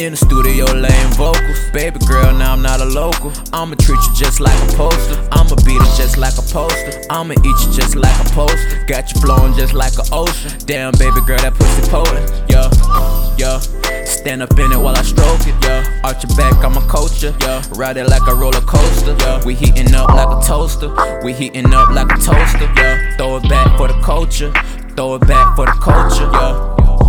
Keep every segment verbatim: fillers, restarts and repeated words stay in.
In the studio laying vocals. Baby girl, now I'm not a local. I'ma treat you just like a poster. I'ma beat it just like a poster. I'ma eat you just like a poster. Got you flowing just like an ocean. Damn, baby girl, that pussy potent. Yeah, yeah. Stand up in it while I stroke it. Yeah, arch your back, I'ma coach ya. Yeah, ride it like a roller coaster. Yeah, we heating up like a toaster. We heating up like a toaster. Yeah, throw it back for the culture. Throw it back for the culture. Yeah.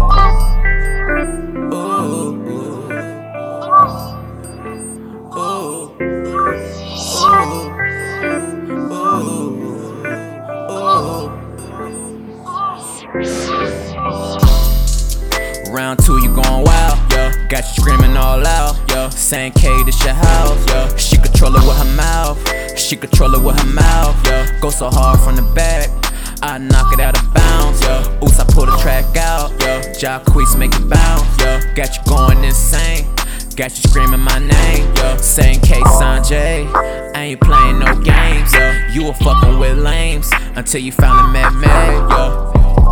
Round two, you going wild, yeah. Got you screaming all out, yeah. Saying K, this your house, yeah. She control it with her mouth, she control it with her mouth, yeah. Go so hard from the back, I knock it out of bounds, yeah. Oops, I pull the track out, yeah. Jacquees make it bounce, yeah. Got you going insane, got you screaming my name, yeah. Saying K, Sanjay, I ain't playing no games, yeah. You were fucking with lames until you finally met me, yeah.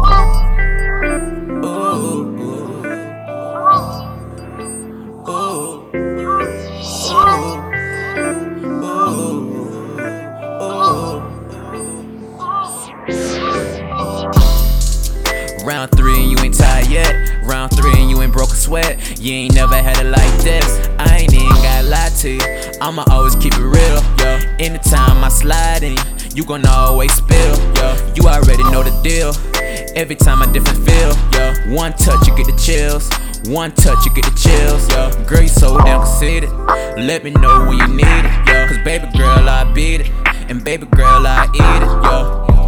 Round three and you ain't tired yet. Round three and you ain't broke a sweat. You ain't never had it like this. I ain't even gotta lie to you. I'ma always keep it real, yeah. Anytime I slide in, you gon' always spill, yeah. You already know the deal. Every time I different feel, yeah. One touch you get the chills. One touch you get the chills, yeah. Girl, you so damn conceited. Let me know when you need it, yeah. Cause baby girl, I beat it. And baby girl, I eat it, yeah.